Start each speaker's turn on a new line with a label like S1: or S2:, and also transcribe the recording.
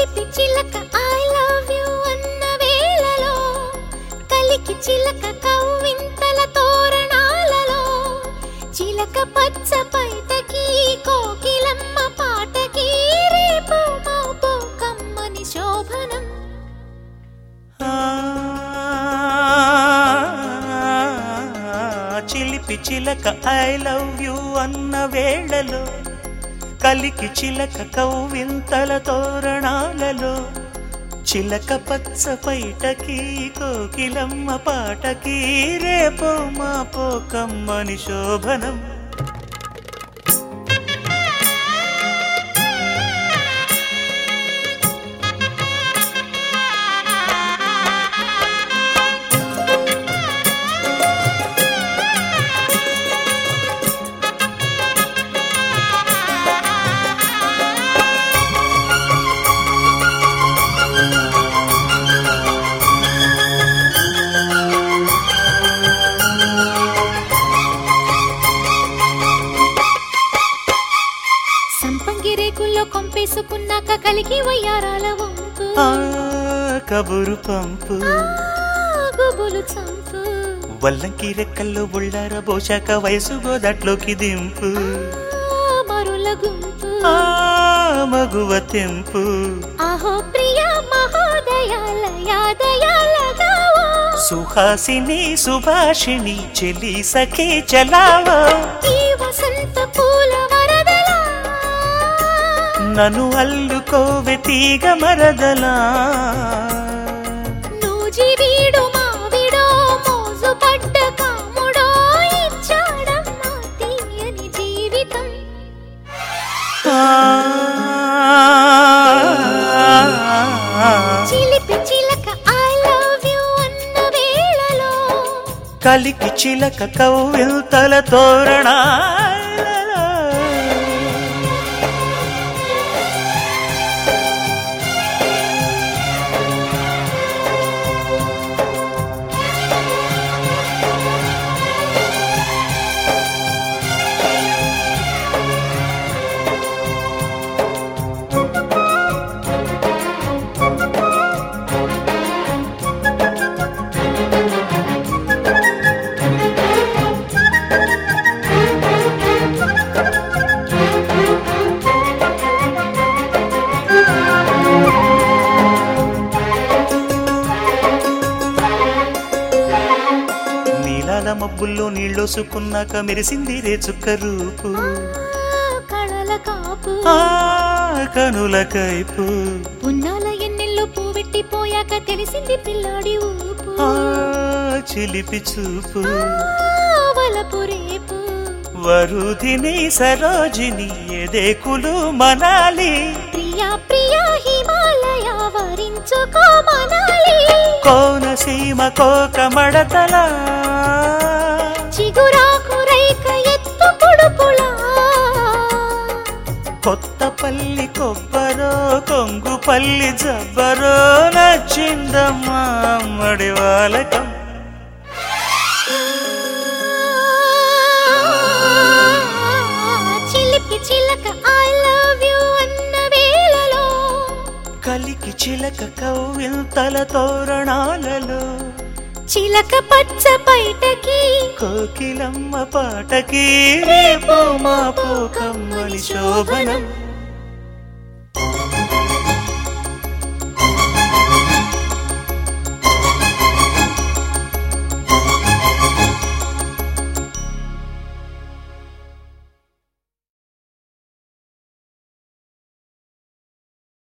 S1: చిలిపి చిలక I love you అన్న వేళలో కలికి చిలక కవ్వింతల తోరణాలలో చిలక పచ్చ పైటకి కోకిలమ్మ పాటకి రేపు మాపు కమ్మని శోభనం.
S2: చిలిపి చిలక ఐ లవ్ యు అన్న వేళలో కలికి చిలక కవ్వింతల తోరణాలలో చిలక పచ్చ పైటకి కోకిలమ్మ పాటకి రేపో మాపో కమ్మని శోభనం.
S1: రేకుల్లో కొంపేసుకున్నాక కలిగి వయ్యారాల వంపు
S2: కబురు పంపు
S1: గుబులు చంపు
S2: వల్లంకి రెక్కల్లో బుళ్ళార బోశాక వయసు గోదట్లోకి దింపు
S1: మరుల గుంపు
S2: మగువ తెంపు
S1: ఆహో ప్రియ మహోదయాలయాదయాలగా
S2: సుహాసిని సుభాషిణి చెలి సఖి చలావో
S1: ఈ వసంత పూల వరదలా
S2: నన్ను అల్లుకోవె తీగ మరదలా
S1: నూజివీడు మావిడో మోజు పడ్డ కాముడో ఇచ్చాడమ్మా తీయని జీవితం. చిలిపి చిలక ఐ లవ్ యు అన్న వేళలో
S2: కలికి చిలక కవ్వింతల తోరణా మబ్బుల్లో నీళ్ళోసుకున్నాక మెరిసింది రే చుక్క రూపు
S1: కళల కాపు
S2: కనుల కైపు
S1: పున్నాల ఎన్నెల్లో పూవెట్టిపోయాక తెలిసింది పిల్లాడి ఊపు
S2: చిలిపి చూపు
S1: వలపు రేపు
S2: వరుధిని సరోజిని ఎదేకులు మనాలి
S1: ప్రియా ప్రియా హిమాలయ వరించుకో మనాలి
S2: కోనసీమ కోక మడతల
S1: చిగురాకు రైక ఎత్తు పొడుపులా
S2: కొత్తపల్లి కొబ్బరో కొంగుపల్లి జబ్బరో నచ్చిందమ్మా అమ్మడి వాలకం.
S1: చిలిపి చిలక ఐ లవ్ యు అన్న వేళలో
S2: కలికి చిలక కవ్వింతల తోరణాలలో
S1: చిలక పచ్చ పైటకి
S2: కోకిలమ్మ పాటకి రేపో మాపో కమ్మని శోభనం.